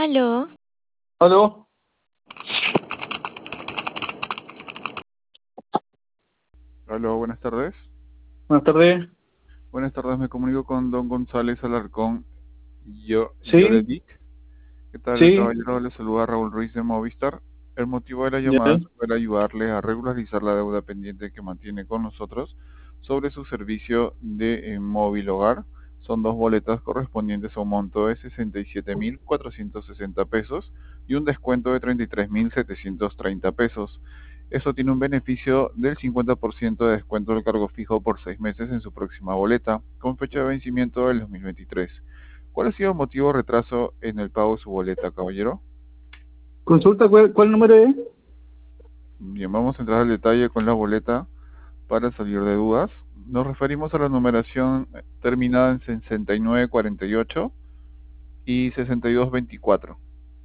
Aló, ¿Aló? Aló, buenas tardes. Buenas tardes. Buenas tardes, me comunico con don González Alarcón Sí, Yoledic. ¿Qué tal, sí, caballero? Le saluda Raúl Ruiz de Movistar. El motivo de la ya, llamada es para ayudarle a regularizar la deuda pendiente que mantiene con nosotros sobre su servicio de móvil hogar. Son dos boletas correspondientes a un monto de 67.460 pesos y un descuento de 33.730 pesos. Eso tiene un beneficio del 50% de descuento del cargo fijo por 6 meses en su próxima boleta, con fecha de vencimiento del 2023. ¿Cuál ha sido el motivo de retraso en el pago de su boleta, caballero? consulta cuál número es. Bien, vamos a entrar al detalle con la boleta para salir de dudas. Nos referimos a la numeración terminada en 6948 y 6224.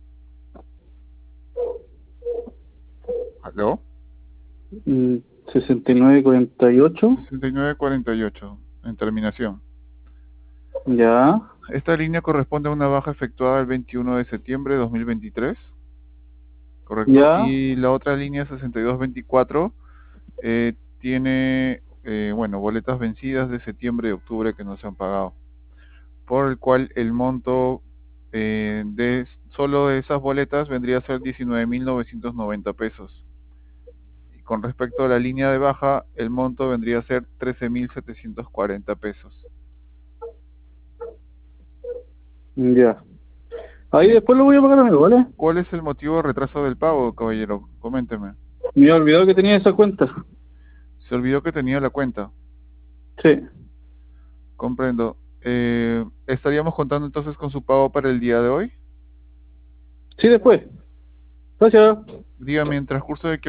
¿Aló? 6948, 6948, en terminación. ya, Esta línea corresponde a una baja efectuada el 21 de septiembre de 2023, ¿correcto? ya, Y la otra línea 6224 tiene, bueno, boletas vencidas de septiembre y octubre que no se han pagado, por el cual el monto de solo de esas boletas vendría a ser 19.990 pesos. Y con respecto a la línea de baja, el monto vendría a ser 13.740 pesos. ya. Ahí Bien. después lo voy a pagar, amigo, ¿vale? ¿Cuál es el motivo de retraso del pago, caballero? Coménteme. Me había olvidado que tenía esa cuenta. Se olvidó que tenía la cuenta. Sí, Comprendo. ¿Estaríamos contando entonces con su pago para el día de hoy? sí, después. Gracias. Dígame, en transcurso de qué